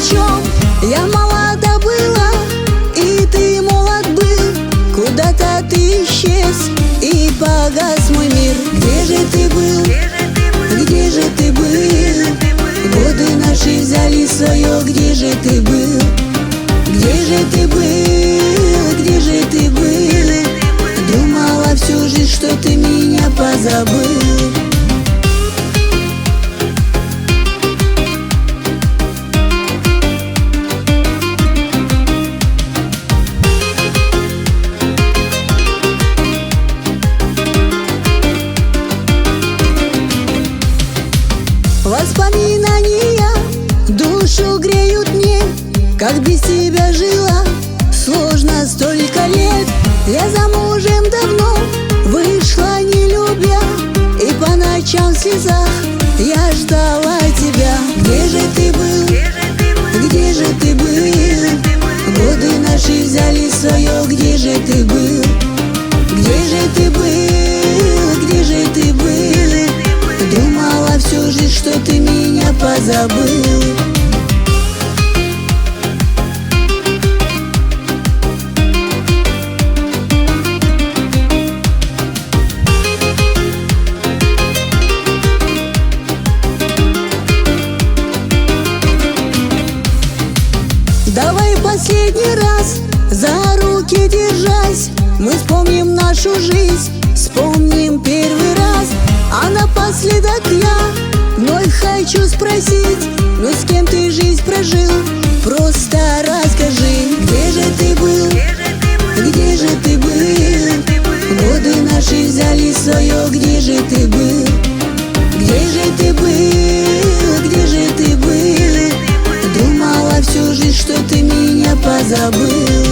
чем. Я молода была, и ты молод был. Куда-то ты исчез, и погас мой мир. Где же ты был? Где же ты был? Годы наши взяли свое. Где же ты был? Где же ты был? Где же ты был? Думала всю жизнь, что ты меня позабыл. Воспоминания душу греют мне, как без тебя жила, сложно столько лет. Я замужем давно, вышла не любя, и по ночам в слезах я ждала тебя. Где же ты был? Где же ты был? Годы наши взяли свое. Где же ты был? Где же ты был? Где же ты был? Думала всю жизнь, что ты меня позабыл. Давай последний раз за руки держась, мы вспомним нашу жизнь, вспомним первый раз. А напоследок я вновь хочу спросить: ну с кем ты жизнь прожил? Просто расскажи. Где же ты был? Где же ты был? Годы наши взяли свое. Где же ты был? Где же ты был? Где же ты был? Думала всю жизнь, что ты меня позабыл.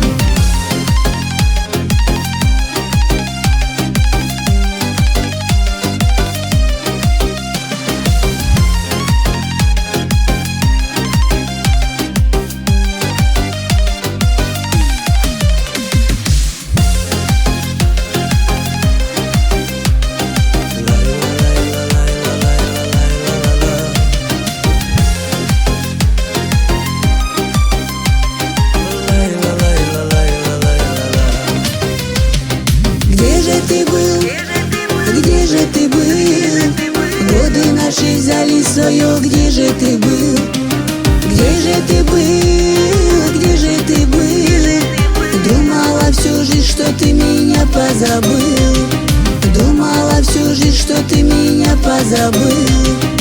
Где же ты был? Где же ты был? Годы наши взяли свое. Где же ты был? Где же ты был? Где же ты был? Думала всю жизнь, что ты меня позабыл. Думала всю жизнь, что ты меня позабыл.